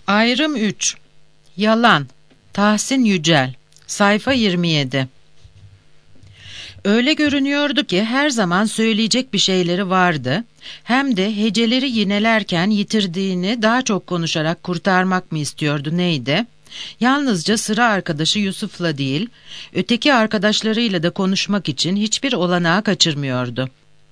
Ayrım 3. Yalan. Tahsin Yücel. Sayfa 27. Öyle görünüyordu ki her zaman söyleyecek bir şeyleri vardı, hem de heceleri yinelerken yitirdiğini daha çok konuşarak kurtarmak mı istiyordu neydi? Yalnızca sıra arkadaşı Yusuf'la değil, öteki arkadaşlarıyla da konuşmak için hiçbir olanağı kaçırmıyordu.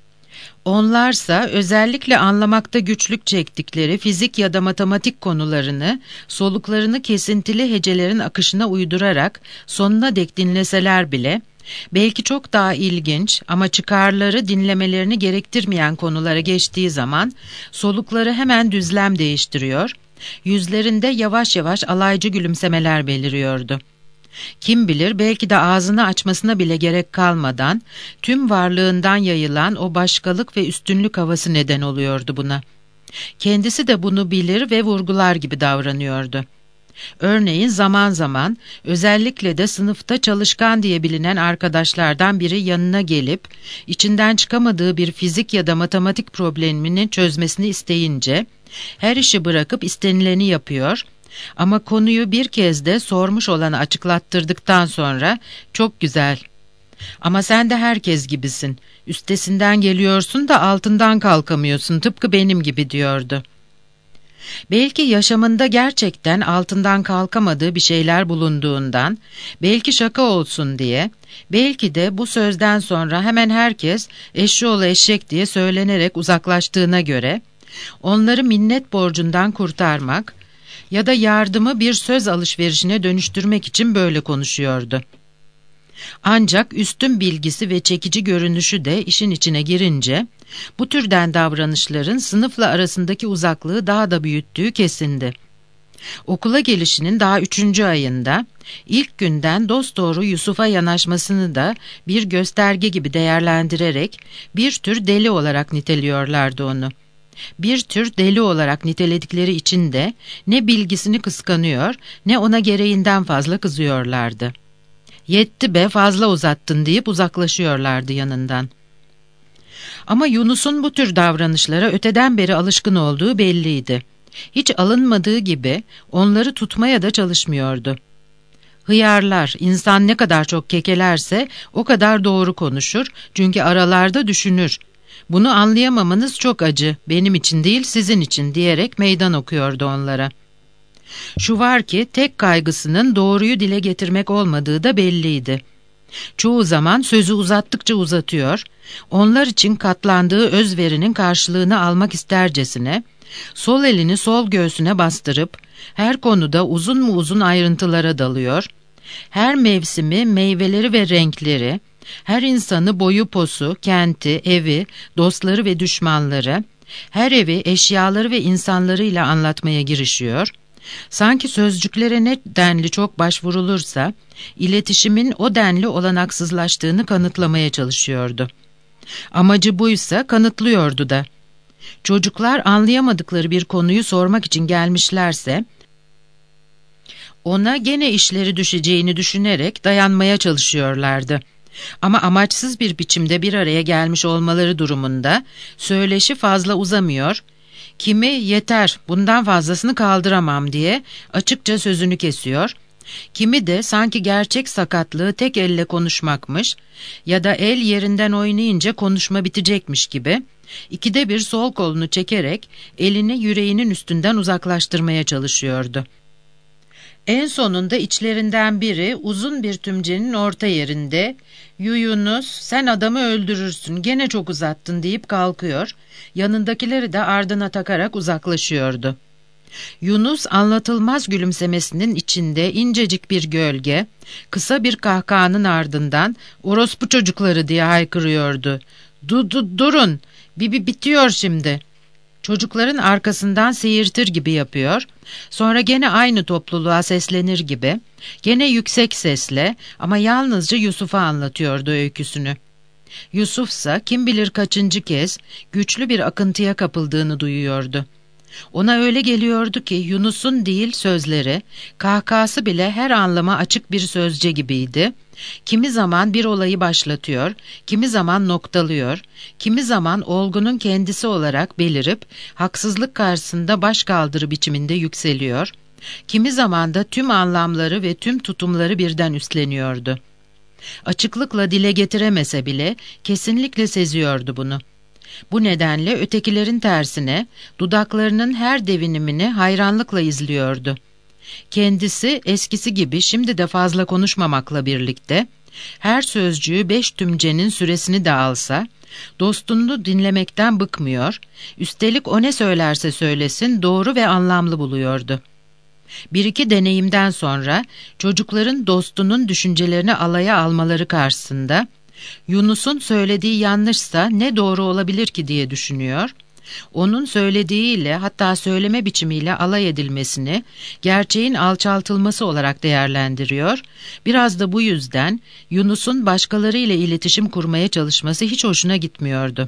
Onlarsa özellikle anlamakta güçlük çektikleri fizik ya da matematik konularını, soluklarını kesintili hecelerin akışına uydurarak sonuna dek dinleseler bile, belki çok daha ilginç ama çıkarları dinlemelerini gerektirmeyen konulara geçtiği zaman solukları hemen düzlem değiştiriyor, yüzlerinde yavaş yavaş alaycı gülümsemeler beliriyordu. Kim bilir belki de ağzını açmasına bile gerek kalmadan tüm varlığından yayılan o başkalık ve üstünlük havası neden oluyordu buna. Kendisi de bunu bilir ve vurgular gibi davranıyordu. Örneğin zaman zaman özellikle de sınıfta çalışkan diye bilinen arkadaşlardan biri yanına gelip içinden çıkamadığı bir fizik ya da matematik problemini çözmesini isteyince her işi bırakıp istenileni yapıyor. Ama konuyu bir kez de sormuş olanı açıklattırdıktan sonra çok güzel. Ama sen de herkes gibisin. Üstesinden geliyorsun da altından kalkamıyorsun tıpkı benim gibi diyordu. Belki yaşamında gerçekten altından kalkamadığı bir şeyler bulunduğundan, belki şaka olsun diye, belki de bu sözden sonra hemen herkes eşşoğlu eşek diye söylenerek uzaklaştığına göre, onları minnet borcundan kurtarmak ya da yardımı bir söz alışverişine dönüştürmek için böyle konuşuyordu. Ancak üstün bilgisi ve çekici görünüşü de işin içine girince, bu türden davranışların sınıfla arasındaki uzaklığı daha da büyüttüğü kesindi. Okula gelişinin daha 3. ayında, ilk günden dosdoğru Yusuf'a yanaşmasını da bir gösterge gibi değerlendirerek bir tür deli olarak niteliyorlardı onu. Bir tür deli olarak niteledikleri için de ne bilgisini kıskanıyor ne ona gereğinden fazla kızıyorlardı. Yetti be fazla uzattın deyip uzaklaşıyorlardı yanından. Ama Yunus'un bu tür davranışlara öteden beri alışkın olduğu belliydi. Hiç alınmadığı gibi onları tutmaya da çalışmıyordu. Hıyarlar, insan ne kadar çok kekelerse o kadar doğru konuşur çünkü aralarda düşünür. Bunu anlayamamanız çok acı, benim için değil sizin için diyerek meydan okuyordu onlara. Şu var ki tek kaygısının doğruyu dile getirmek olmadığı da belliydi. Çoğu zaman sözü uzattıkça uzatıyor, onlar için katlandığı özverinin karşılığını almak istercesine, sol elini sol göğsüne bastırıp her konuda uzun mu uzun ayrıntılara dalıyor, her mevsimi, meyveleri ve renkleri, her insanı boyu posu, kenti, evi, dostları ve düşmanları, her evi, eşyaları ve insanlarıyla anlatmaya girişiyor. Sanki sözcüklere ne denli çok başvurulursa, iletişimin o denli olanaksızlaştığını kanıtlamaya çalışıyordu. Amacı buysa kanıtlıyordu da. Çocuklar anlayamadıkları bir konuyu sormak için gelmişlerse, ona gene işleri düşeceğini düşünerek dayanmaya çalışıyorlardı. Ama amaçsız bir biçimde bir araya gelmiş olmaları durumunda söyleşi fazla uzamıyor, kimi yeter bundan fazlasını kaldıramam diye açıkça sözünü kesiyor, kimi de sanki gerçek sakatlığı tek elle konuşmakmış ya da el yerinden oynayınca konuşma bitecekmiş gibi ikide bir sol kolunu çekerek elini yüreğinin üstünden uzaklaştırmaya çalışıyordu. En sonunda içlerinden biri uzun bir tümcenin orta yerinde "Yunus, sen adamı öldürürsün, gene çok uzattın" deyip kalkıyor, yanındakileri de ardına takarak uzaklaşıyordu. Yunus anlatılmaz gülümsemesinin içinde incecik bir gölge, kısa bir kahkahanın ardından "Orospu çocukları" diye haykırıyordu. Durun, bitiyor şimdi." Çocukların arkasından seyirtir gibi yapıyor, sonra gene aynı topluluğa seslenir gibi, gene yüksek sesle ama yalnızca Yusuf'a anlatıyordu öyküsünü. Yusuf'sa kim bilir kaçıncı kez güçlü bir akıntıya kapıldığını duyuyordu. Ona öyle geliyordu ki Yunus'un değil sözleri, kahkahası bile her anlama açık bir sözce gibiydi. Kimi zaman bir olayı başlatıyor, kimi zaman noktalıyor, kimi zaman olgunun kendisi olarak belirip haksızlık karşısında başkaldırı biçiminde yükseliyor, Kimi zaman da tüm anlamları ve tüm tutumları birden üstleniyordu. Açıklıkla dile getiremese bile kesinlikle seziyordu bunu. Bu nedenle ötekilerin tersine dudaklarının her devinimini hayranlıkla izliyordu. Kendisi eskisi gibi şimdi de fazla konuşmamakla birlikte, her sözcüğü 5 tümcenin süresini de alsa, dostunu dinlemekten bıkmıyor, üstelik o ne söylerse söylesin doğru ve anlamlı buluyordu. Bir iki deneyimden sonra çocukların dostunun düşüncelerini alaya almaları karşısında, Yunus'un söylediği yanlışsa ne doğru olabilir ki diye düşünüyor, onun söylediğiyle hatta söyleme biçimiyle alay edilmesini gerçeğin alçaltılması olarak değerlendiriyor, biraz da bu yüzden Yunus'un başkalarıyla iletişim kurmaya çalışması hiç hoşuna gitmiyordu.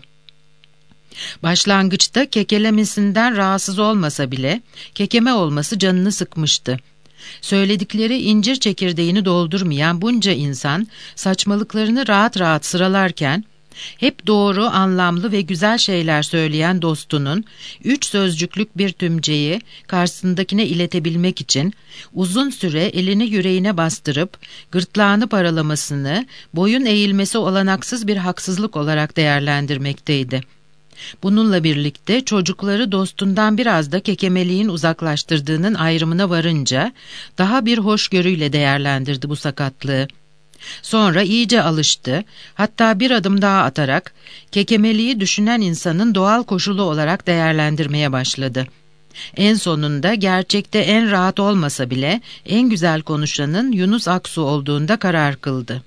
Başlangıçta kekelemesinden rahatsız olmasa bile kekeme olması canını sıkmıştı. Söyledikleri incir çekirdeğini doldurmayan bunca insan saçmalıklarını rahat rahat sıralarken, hep doğru, anlamlı ve güzel şeyler söyleyen dostunun 3 sözcüklük bir tümceyi karşısındakine iletebilmek için uzun süre elini yüreğine bastırıp gırtlağını paralamasını boyun eğilmesi olanaksız bir haksızlık olarak değerlendirmekteydi. Bununla birlikte çocukları dostundan biraz da kekemeliğin uzaklaştırdığının ayrımına varınca daha bir hoşgörüyle değerlendirdi bu sakatlığı. Sonra iyice alıştı, hatta bir adım daha atarak kekemeliği düşünen insanın doğal koşulu olarak değerlendirmeye başladı. En sonunda gerçekte en rahat olmasa bile en güzel konuşanın Yunus Aksu olduğunda karar kıldı.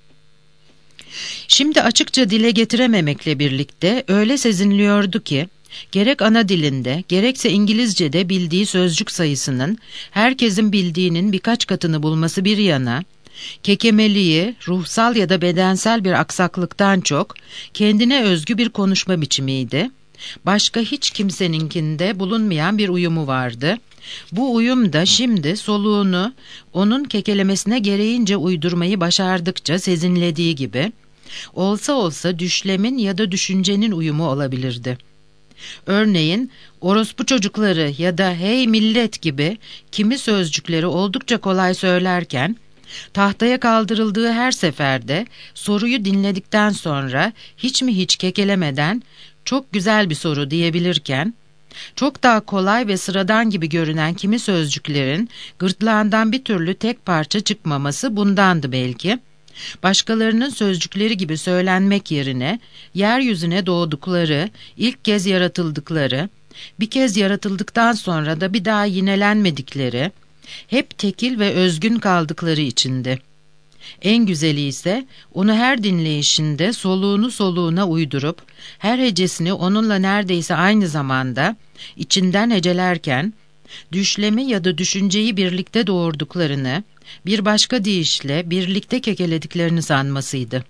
Şimdi açıkça dile getirememekle birlikte öyle sezinliyordu ki, gerek ana dilinde gerekse İngilizce'de bildiği sözcük sayısının herkesin bildiğinin birkaç katını bulması bir yana, kekemeliği ruhsal ya da bedensel bir aksaklıktan çok kendine özgü bir konuşma biçimiydi. Başka hiç kimseninkinde bulunmayan bir uyumu vardı. Bu uyum da şimdi soluğunu onun kekelemesine gereğince uydurmayı başardıkça sezinlediği gibi, olsa olsa düşlemin ya da düşüncenin uyumu olabilirdi. Örneğin orospu çocukları ya da hey millet gibi kimi sözcükleri oldukça kolay söylerken, tahtaya kaldırıldığı her seferde soruyu dinledikten sonra hiç mi hiç kekelemeden çok güzel bir soru diyebilirken, çok daha kolay ve sıradan gibi görünen kimi sözcüklerin gırtlağından bir türlü tek parça çıkmaması bundandı belki. Başkalarının sözcükleri gibi söylenmek yerine yeryüzüne doğdukları, ilk kez yaratıldıkları, bir kez yaratıldıktan sonra da bir daha yinelenmedikleri, hep tekil ve özgün kaldıkları içindi. En güzeli ise onu her dinleyişinde soluğunu soluğuna uydurup, her hecesini onunla neredeyse aynı zamanda içinden hecelerken, düşlemi ya da düşünceyi birlikte doğurduklarını, bir başka deyişle birlikte kekelediklerini sanmasıydı.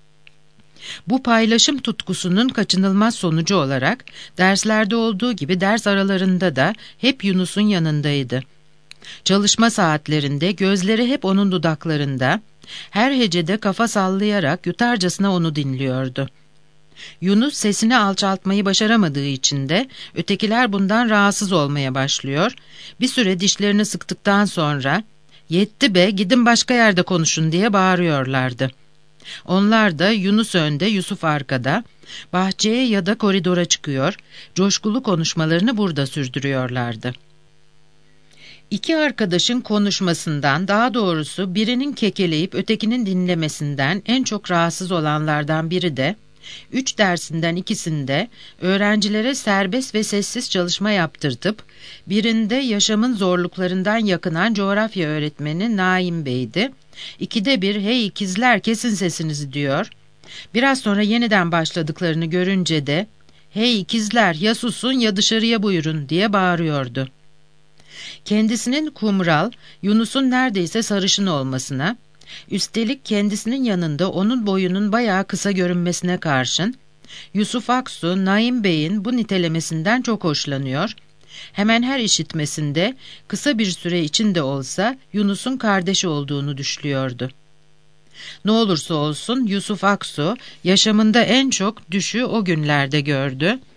Bu paylaşım tutkusunun kaçınılmaz sonucu olarak derslerde olduğu gibi ders aralarında da hep Yunus'un yanındaydı. Çalışma saatlerinde gözleri hep onun dudaklarında, her hecede kafa sallayarak yutarcasına onu dinliyordu. Yunus sesini alçaltmayı başaramadığı için de ötekiler bundan rahatsız olmaya başlıyor, bir süre dişlerini sıktıktan sonra "Yetti be, gidin başka yerde konuşun" diye bağırıyorlardı. Onlar da Yunus önde, Yusuf arkada, bahçeye ya da koridora çıkıyor, coşkulu konuşmalarını burada sürdürüyorlardı. İki arkadaşın konuşmasından, daha doğrusu birinin kekeleyip ötekinin dinlemesinden en çok rahatsız olanlardan biri de, 3 dersinden ikisinde öğrencilere serbest ve sessiz çalışma yaptırtıp, birinde yaşamın zorluklarından yakınan coğrafya öğretmeni Naim Bey'di. 2'de bir "Hey ikizler, kesin sesinizi" diyor. Biraz sonra yeniden başladıklarını görünce de "Hey ikizler, ya susun ya dışarıya buyurun" diye bağırıyordu. Kendisinin kumral, Yunus'un neredeyse sarışın olmasına, üstelik kendisinin yanında onun boyunun bayağı kısa görünmesine karşın, Yusuf Aksu, Naim Bey'in bu nitelemesinden çok hoşlanıyor, hemen her işitmesinde kısa bir süre içinde olsa Yunus'un kardeşi olduğunu düşlüyordu. Ne olursa olsun Yusuf Aksu yaşamında en çok düşü o günlerde gördü.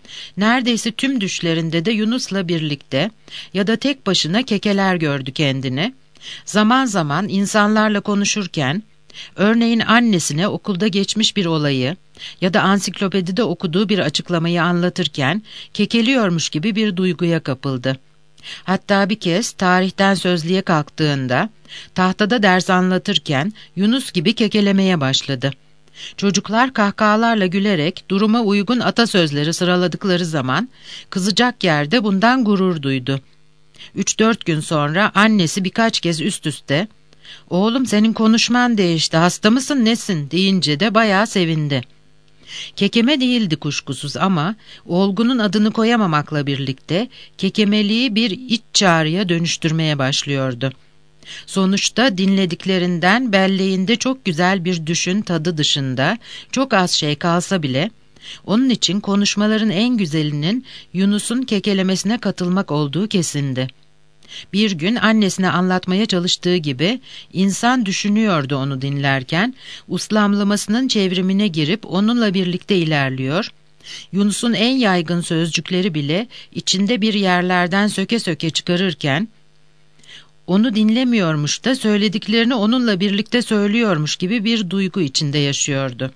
Neredeyse tüm düşlerinde de Yunus'la birlikte ya da tek başına kekeler gördü kendini. Zaman zaman insanlarla konuşurken, örneğin annesine okulda geçmiş bir olayı ya da ansiklopedide okuduğu bir açıklamayı anlatırken kekeliyormuş gibi bir duyguya kapıldı. Hatta bir kez tarihten sözlüğe kalktığında, tahtada ders anlatırken Yunus gibi kekelemeye başladı. Çocuklar kahkahalarla gülerek duruma uygun atasözleri sıraladıkları zaman kızacak yerde bundan gurur duydu. 3-4 gün sonra annesi birkaç kez üst üste "Oğlum, senin konuşman değişti, hasta mısın nesin?" deyince de bayağı sevindi. Kekeme değildi kuşkusuz ama olgunun adını koyamamakla birlikte kekemeliği bir iç çağrıya dönüştürmeye başlıyordu. Sonuçta dinlediklerinden belleğinde çok güzel bir düşün tadı dışında çok az şey kalsa bile, onun için konuşmaların en güzelinin Yunus'un kekelemesine katılmak olduğu kesindi. Bir gün annesine anlatmaya çalıştığı gibi insan düşünüyordu onu dinlerken, uslamlamasının çevrimine girip onunla birlikte ilerliyor. Yunus'un en yaygın sözcükleri bile içinde bir yerlerden söke söke çıkarırken, onu dinlemiyormuş da söylediklerini onunla birlikte söylüyormuş gibi bir duygu içinde yaşıyordu.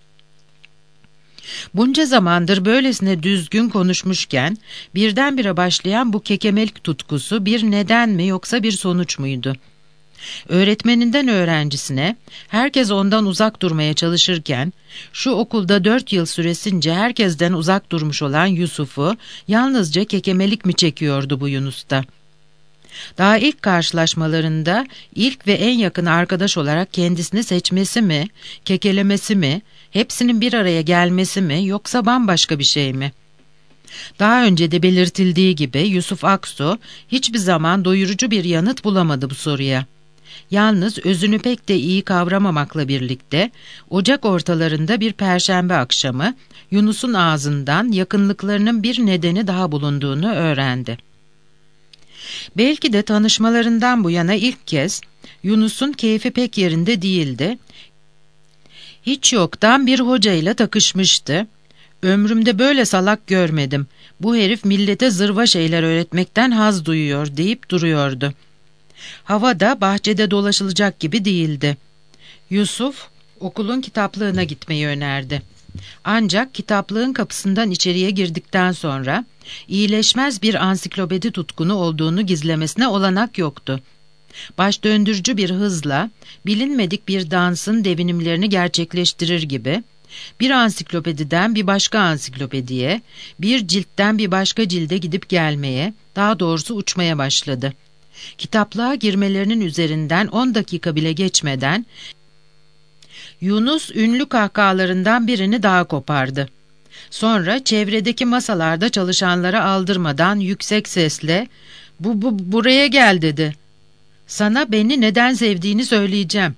Bunca zamandır böylesine düzgün konuşmuşken birdenbire başlayan bu kekemelik tutkusu bir neden mi yoksa bir sonuç muydu? Öğretmeninden öğrencisine, herkes ondan uzak durmaya çalışırken, şu okulda 4 yıl süresince herkesten uzak durmuş olan Yusuf'u yalnızca kekemelik mi çekiyordu bu Yunus'ta? Daha ilk karşılaşmalarında ilk ve en yakın arkadaş olarak kendisini seçmesi mi, kekelemesi mi, hepsinin bir araya gelmesi mi yoksa bambaşka bir şey mi? Daha önce de belirtildiği gibi Yusuf Aksu hiçbir zaman doyurucu bir yanıt bulamadı bu soruya. Yalnız özünü pek de iyi kavramamakla birlikte Ocak ortalarında bir perşembe akşamı Yunus'un ağzından yakınlıklarının bir nedeni daha bulunduğunu öğrendi. Belki de tanışmalarından bu yana ilk kez Yunus'un keyfi pek yerinde değildi. Hiç yoktan bir hocayla takışmıştı. "Ömrümde böyle salak görmedim. Bu herif millete zırva şeyler öğretmekten haz duyuyor" deyip duruyordu. Hava da bahçede dolaşılacak gibi değildi. Yusuf okulun kitaplığına gitmeyi önerdi. Ancak kitaplığın kapısından içeriye girdikten sonra iyileşmez bir ansiklopedi tutkunu olduğunu gizlemesine olanak yoktu. Baş döndürücü bir hızla bilinmedik bir dansın devinimlerini gerçekleştirir gibi bir ansiklopediden bir başka ansiklopediye, bir ciltten bir başka cilde gidip gelmeye, daha doğrusu uçmaya başladı. Kitaplığa girmelerinin üzerinden 10 dakika bile geçmeden Yunus ünlü kahkahalarından birini daha kopardı. Sonra çevredeki masalarda çalışanlara aldırmadan yüksek sesle buraya gel" dedi. "Sana beni neden sevdiğini söyleyeceğim."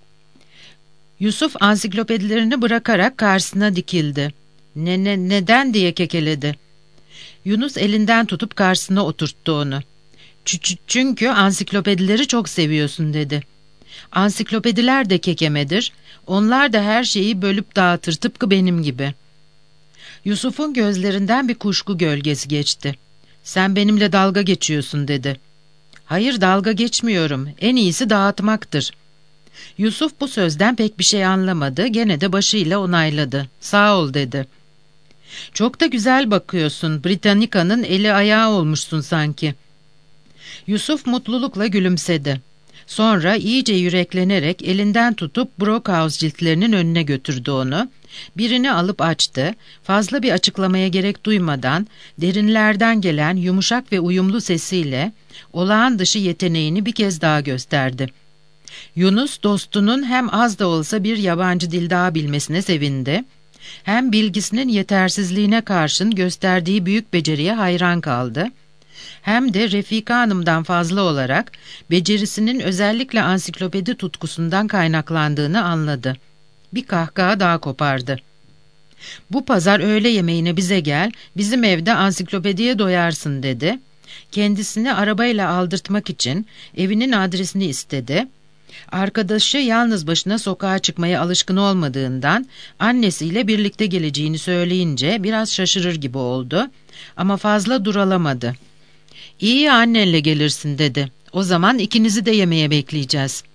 Yusuf ansiklopedilerini bırakarak karşısına dikildi. Neden?" diye kekeledi. Yunus elinden tutup karşısına oturttu onu. Çünkü ansiklopedileri çok seviyorsun" dedi. "Ansiklopediler de kekemedir. Onlar da her şeyi bölüp dağıtır, tıpkı benim gibi." Yusuf'un gözlerinden bir kuşku gölgesi geçti. "Sen benimle dalga geçiyorsun" dedi. "Hayır, dalga geçmiyorum. En iyisi dağıtmaktır." Yusuf bu sözden pek bir şey anlamadı. Gene de başıyla onayladı. "Sağ ol" dedi. "Çok da güzel bakıyorsun. Britannica'nın eli ayağı olmuşsun sanki." Yusuf mutlulukla gülümsedi. Sonra iyice yüreklenerek elinden tutup Brockhaus ciltlerinin önüne götürdü onu. Birini alıp açtı. Fazla bir açıklamaya gerek duymadan derinlerden gelen yumuşak ve uyumlu sesiyle olağan dışı yeteneğini bir kez daha gösterdi. Yunus dostunun hem az da olsa bir yabancı dil daha bilmesine sevindi, hem bilgisinin yetersizliğine karşın gösterdiği büyük beceriye hayran kaldı, hem de Refika Hanım'dan fazla olarak becerisinin özellikle ansiklopedi tutkusundan kaynaklandığını anladı. Bir kahkaha daha kopardı. "Bu pazar öğle yemeğine bize gel, bizim evde ansiklopediye doyarsın" dedi. Kendisini arabayla aldırtmak için evinin adresini istedi. Arkadaşı yalnız başına sokağa çıkmaya alışkın olmadığından annesiyle birlikte geleceğini söyleyince biraz şaşırır gibi oldu ama fazla duralamadı. "İyi ya, annenle gelirsin," dedi. "O zaman ikinizi de yemeğe bekleyeceğiz."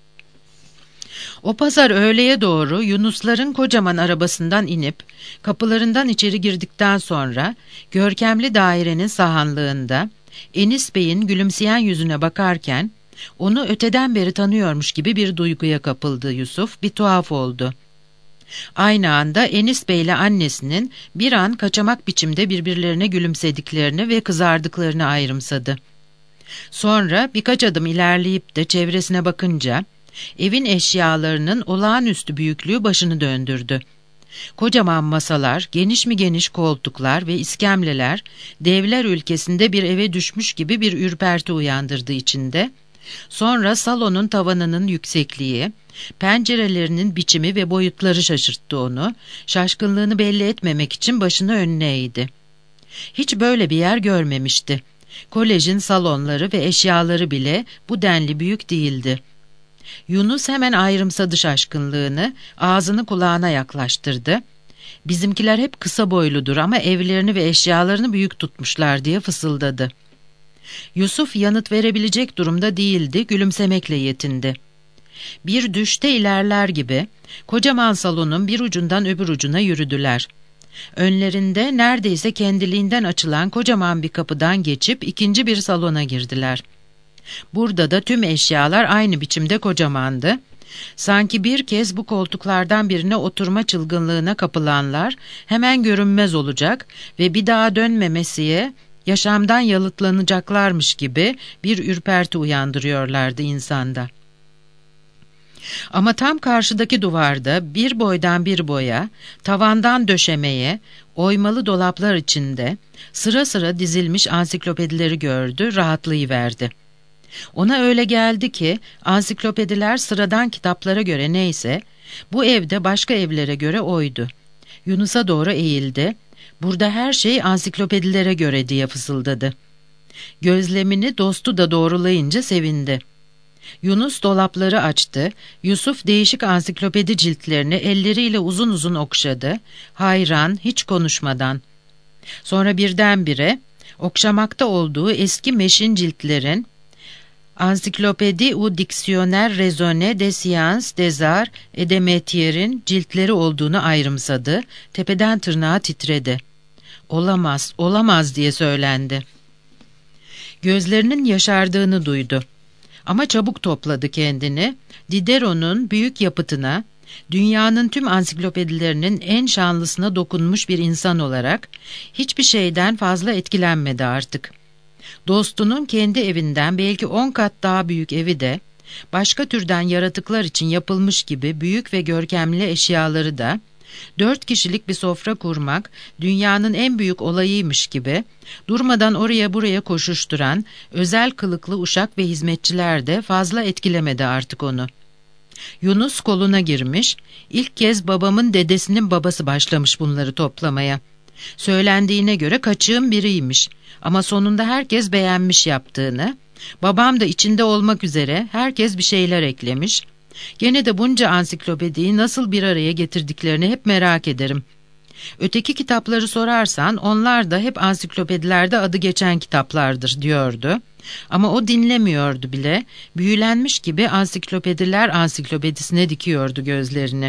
O pazar öğleye doğru Yunusların kocaman arabasından inip kapılarından içeri girdikten sonra görkemli dairenin sahanlığında Enis Bey'in gülümseyen yüzüne bakarken onu öteden beri tanıyormuş gibi bir duyguya kapıldı Yusuf, bir tuhaf oldu. Aynı anda Enis Bey ile annesinin bir an kaçamak biçimde birbirlerine gülümsediklerini ve kızardıklarını ayrımsadı. Sonra birkaç adım ilerleyip de çevresine bakınca evin eşyalarının olağanüstü büyüklüğü başını döndürdü. Kocaman masalar, geniş mi geniş koltuklar ve iskemleler devler ülkesinde bir eve düşmüş gibi bir ürperti uyandırdı içinde. Sonra salonun tavanının yüksekliği, pencerelerinin biçimi ve boyutları şaşırttı onu. Şaşkınlığını belli etmemek için başını önüne eğdi. Hiç böyle bir yer görmemişti. Kolejin salonları ve eşyaları bile bu denli büyük değildi. Yunus hemen ayrımsadı şaşkınlığını, ağzını kulağına yaklaştırdı. "Bizimkiler hep kısa boyludur ama evlerini ve eşyalarını büyük tutmuşlar," diye fısıldadı. Yusuf yanıt verebilecek durumda değildi, gülümsemekle yetindi. Bir düşte ilerler gibi kocaman salonun bir ucundan öbür ucuna yürüdüler. Önlerinde neredeyse kendiliğinden açılan kocaman bir kapıdan geçip ikinci bir salona girdiler. Burada da tüm eşyalar aynı biçimde kocamandı. Sanki bir kez bu koltuklardan birine oturma çılgınlığına kapılanlar hemen görünmez olacak ve bir daha dönmemesiye yaşamdan yalıtlanacaklarmış gibi bir ürperti uyandırıyorlardı insanda. Ama tam karşıdaki duvarda bir boydan bir boya, tavandan döşemeye, oymalı dolaplar içinde sıra sıra dizilmiş ansiklopedileri gördü, rahatlayıverdi. Ona öyle geldi ki ansiklopediler sıradan kitaplara göre neyse, bu evde başka evlere göre oydu. Yunus'a doğru eğildi. "Burada her şey ansiklopedilere göre," diye fısıldadı. Gözlemini dostu da doğrulayınca sevindi. Yunus dolapları açtı. Yusuf değişik ansiklopedi ciltlerini elleriyle uzun uzun okşadı. Hayran, hiç konuşmadan. Sonra birdenbire okşamakta olduğu eski meşin ciltlerin Encyclopédie ou Dictionnaire raisonné des sciences des arts et des métiers'in ciltleri olduğunu ayrımsadı. Tepeden tırnağa titredi. "Olamaz, olamaz," diye söylendi. Gözlerinin yaşardığını duydu. Ama çabuk topladı kendini. Diderot'un büyük yapıtına, dünyanın tüm ansiklopedilerinin en şanlısına dokunmuş bir insan olarak hiçbir şeyden fazla etkilenmedi artık. Dostunun kendi evinden belki 10 kat daha büyük evi de, başka türden yaratıklar için yapılmış gibi büyük ve görkemli eşyaları da, 4 kişilik bir sofra kurmak dünyanın en büyük olayıymış gibi, durmadan oraya buraya koşuşturan özel kılıklı uşak ve hizmetçiler de fazla etkilemedi artık onu. Yunus koluna girmiş, ilk kez babamın dedesinin babası başlamış bunları toplamaya. Söylendiğine göre kaçığın biriymiş ama sonunda herkes beğenmiş yaptığını, babam da içinde olmak üzere herkes bir şeyler eklemiş. Gene de bunca ansiklopediyi nasıl bir araya getirdiklerini hep merak ederim. Öteki kitapları sorarsan onlar da hep ansiklopedilerde adı geçen kitaplardır diyordu. Ama o dinlemiyordu bile, büyülenmiş gibi ansiklopediler ansiklopedisine dikiyordu gözlerini.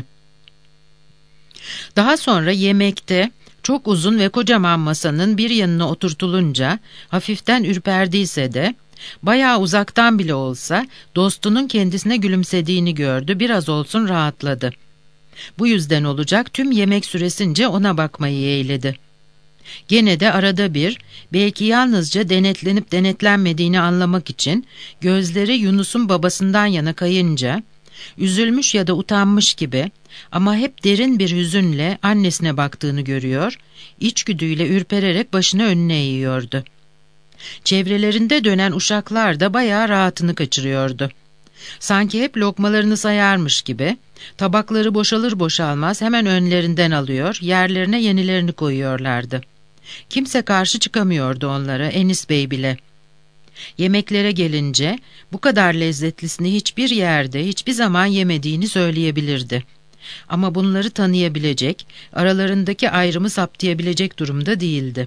Daha sonra yemekte çok uzun ve kocaman masanın bir yanına oturtulunca hafiften ürperdiyse de bayağı uzaktan bile olsa dostunun kendisine gülümsediğini gördü, biraz olsun rahatladı. Bu yüzden olacak tüm yemek süresince ona bakmayı yeğledi. Gene de arada bir, belki yalnızca denetlenip denetlenmediğini anlamak için gözleri Yunus'un babasından yana kayınca, üzülmüş ya da utanmış gibi ama hep derin bir hüzünle annesine baktığını görüyor, içgüdüyle ürpererek başını önüne eğiyordu. Çevrelerinde dönen uşaklar da bayağı rahatını kaçırıyordu. Sanki hep lokmalarını sayarmış gibi, tabakları boşalır boşalmaz hemen önlerinden alıyor, yerlerine yenilerini koyuyorlardı. Kimse karşı çıkamıyordu onlara, Enis Bey bile. Yemeklere gelince bu kadar lezzetlisini hiçbir yerde, hiçbir zaman yemediğini söyleyebilirdi. Ama bunları tanıyabilecek, aralarındaki ayrımı saptayabilecek durumda değildi.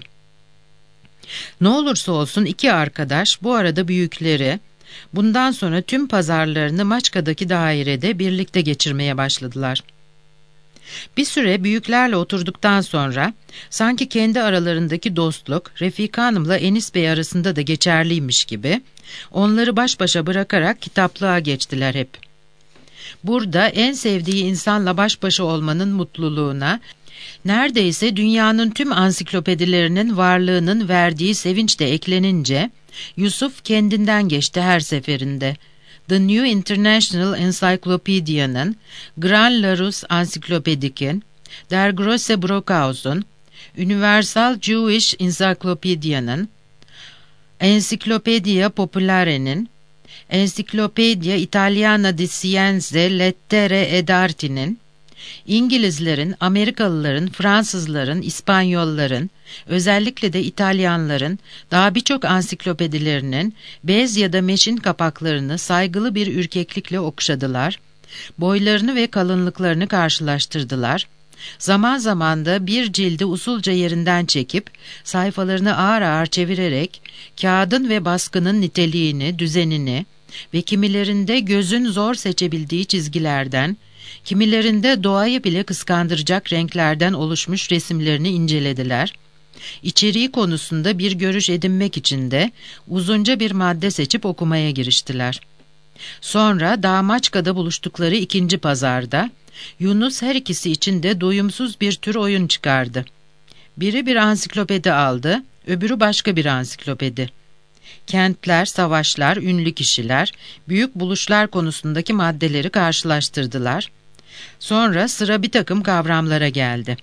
Ne olursa olsun iki arkadaş bu arada büyükleri, bundan sonra tüm pazarlarını Maçka'daki dairede birlikte geçirmeye başladılar. Bir süre büyüklerle oturduktan sonra sanki kendi aralarındaki dostluk Refika Hanım'la Enis Bey arasında da geçerliymiş gibi onları baş başa bırakarak kitaplığa geçtiler hep. Burada en sevdiği insanla baş başa olmanın mutluluğuna, neredeyse dünyanın tüm ansiklopedilerinin varlığının verdiği sevinç de eklenince Yusuf kendinden geçti her seferinde. The New International Encyclopedia'nın, Grand Larousse Ansiklopedik'in, Der Grosse Brockhaus'un, Universal Jewish Encyclopedia'nın, Encyclopedia Populare'nin, Encyclopedia Italiana di Scienze Lettere ed Arti'nin, İngilizlerin, Amerikalıların, Fransızların, İspanyolların, özellikle de İtalyanların daha birçok ansiklopedilerinin bez ya da meşin kapaklarını saygılı bir ürkeklikle okşadılar, boylarını ve kalınlıklarını karşılaştırdılar, zaman zaman da bir cildi usulca yerinden çekip, sayfalarını ağır ağır çevirerek, kağıdın ve baskının niteliğini, düzenini ve kimilerinde gözün zor seçebildiği çizgilerden, kimilerinde doğayı bile kıskandıracak renklerden oluşmuş resimlerini incelediler. İçeriği konusunda bir görüş edinmek için de uzunca bir madde seçip okumaya giriştiler. Sonra Damaçka'da buluştukları ikinci pazarda Yunus her ikisi için de doyumsuz bir tür oyun çıkardı. Biri bir ansiklopedi aldı, öbürü başka bir ansiklopedi. Kentler, savaşlar, ünlü kişiler, büyük buluşlar konusundaki maddeleri karşılaştırdılar. Sonra sıra bir takım kavramlara geldi.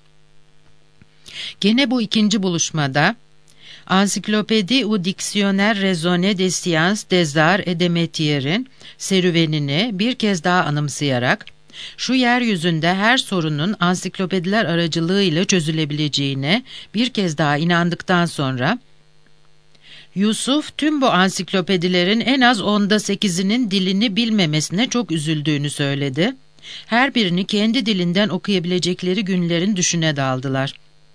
Gene bu ikinci buluşmada Encyclopédie ou Dictionnaire raisonné des sciences des arts et des métiers'in serüvenini bir kez daha anımsayarak, şu yeryüzünde her sorunun ansiklopediler aracılığıyla çözülebileceğine bir kez daha inandıktan sonra, Yusuf tüm bu ansiklopedilerin en az 8'inin dilini bilmemesine çok üzüldüğünü söyledi. Her birini kendi dilinden okuyabilecekleri günlerin düşüne daldılar.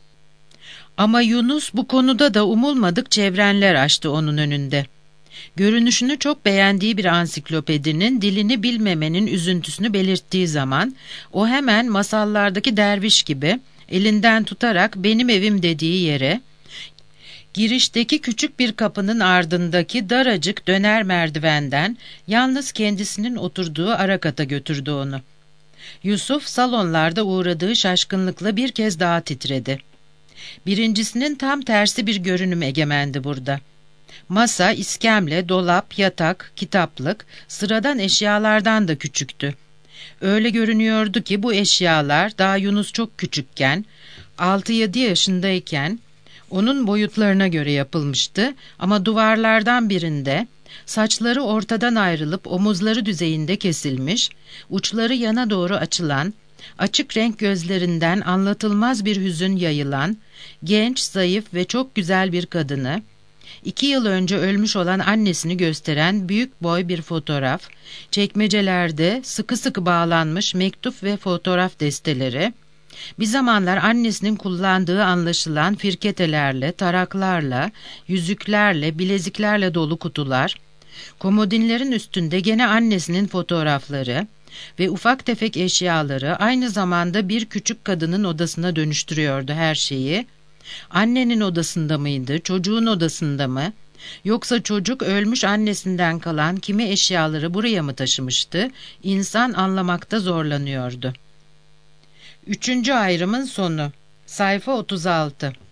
Ama Yunus bu konuda da umulmadık çevrenler açtı onun önünde. Görünüşünü çok beğendiği bir ansiklopedinin dilini bilmemenin üzüntüsünü belirttiği zaman, o hemen masallardaki derviş gibi elinden tutarak benim evim dediği yere, girişteki küçük bir kapının ardındaki daracık döner merdivenden yalnız kendisinin oturduğu ara kata götürdü onu. Yusuf salonlarda uğradığı şaşkınlıkla bir kez daha titredi. Birincisinin tam tersi bir görünüm egemendi burada. Masa, iskemle, dolap, yatak, kitaplık sıradan eşyalardan da küçüktü. Öyle görünüyordu ki bu eşyalar daha Yunus çok küçükken, 6-7 yaşındayken onun boyutlarına göre yapılmıştı ama duvarlardan birinde saçları ortadan ayrılıp omuzları düzeyinde kesilmiş, uçları yana doğru açılan, açık renk gözlerinden anlatılmaz bir hüzün yayılan, genç, zayıf ve çok güzel bir kadını, 2 yıl önce ölmüş olan annesini gösteren büyük boy bir fotoğraf, çekmecelerde sıkı sıkı bağlanmış mektup ve fotoğraf desteleri, bir zamanlar annesinin kullandığı anlaşılan firketelerle, taraklarla, yüzüklerle, bileziklerle dolu kutular, komodinlerin üstünde gene annesinin fotoğrafları ve ufak tefek eşyaları aynı zamanda bir küçük kadının odasına dönüştürüyordu her şeyi. Annenin odasında mıydı, çocuğun odasında mı? Yoksa çocuk ölmüş annesinden kalan kimi eşyaları buraya mı taşımıştı? İnsan anlamakta zorlanıyordu. 3. ayrımın sonu. Sayfa 36.